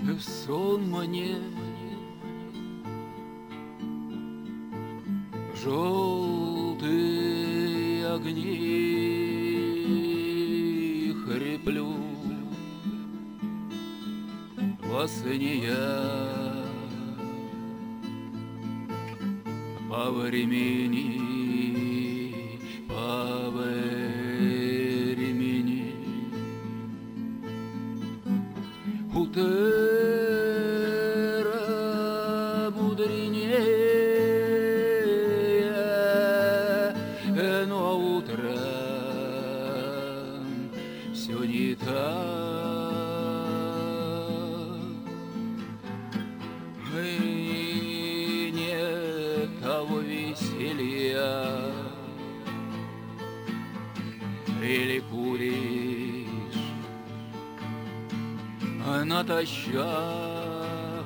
в сон мне желтые огни хриплю. Во сне я по времени, утро мудренее, но утром все не так. И нет того веселья, или куришь натощак,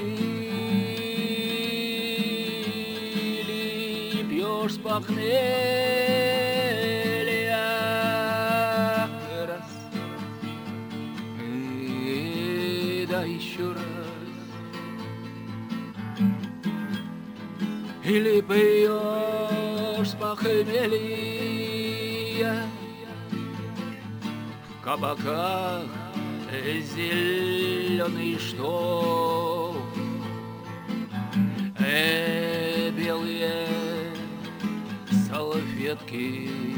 или пьешь с похмелья раз, и да еще раз, или пьешь с похмелья в кабаках. Зеленый штоф, белые салфетки,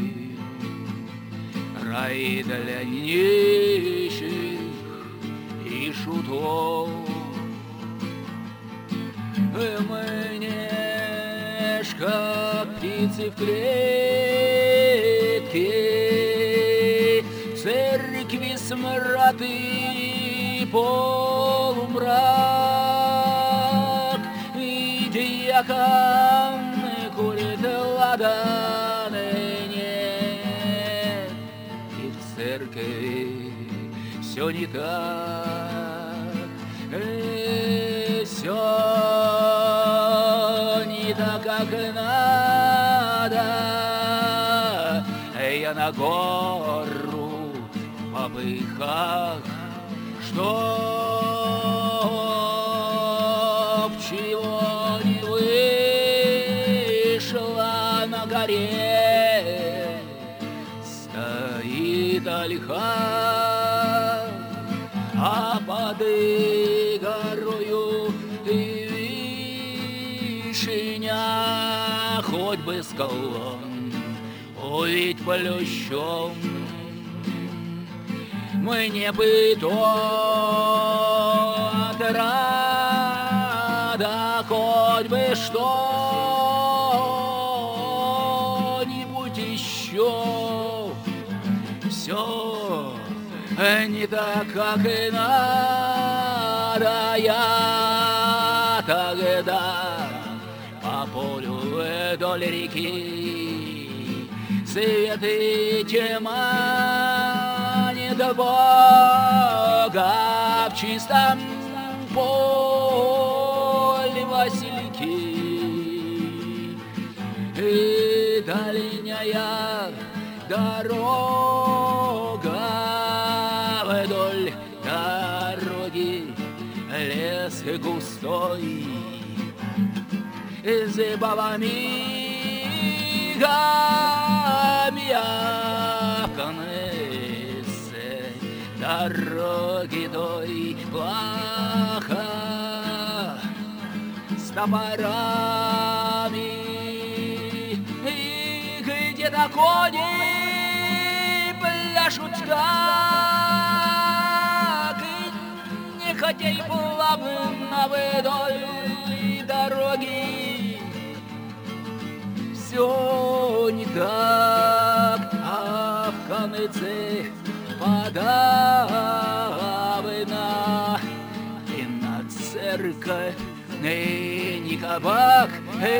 рай для нищих и шутов. Мне ж как птицы в клетке, в церкви смрад и полумрак, и дьякон курит ладаны, нет, и в церкви все не так, все не так, как надо. Я на гору в попыхах, чтоб чего не вышло на горе, стоит ольха, а под горою вишня, хоть бы скалом, ведь плющом. Мне бы то отрада, хоть бы что-нибудь еще. Все не так, как и надо. Я тогда по полю вдоль реки, свет и тьма, нет Бога в чистом поле васильки. И дальняя дорога, вдоль дороги лес густой, с бабами конце дороги той плохо, с топорами, и где-то кони пляшут как, не хотей плавно вдоль дороги. Все не так, а в конце подавно, и на церковь ни кабак,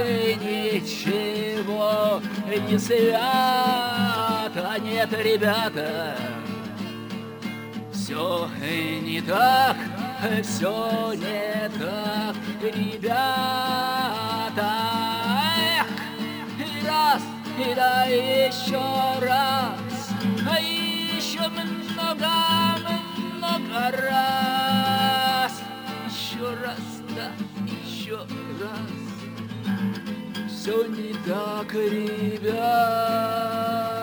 ничего не свято. Нет, ребята, все не так, все не так, ребята. Раз, и да еще раз, а еще много раз. раз, да, еще раз. Все не так, ребят.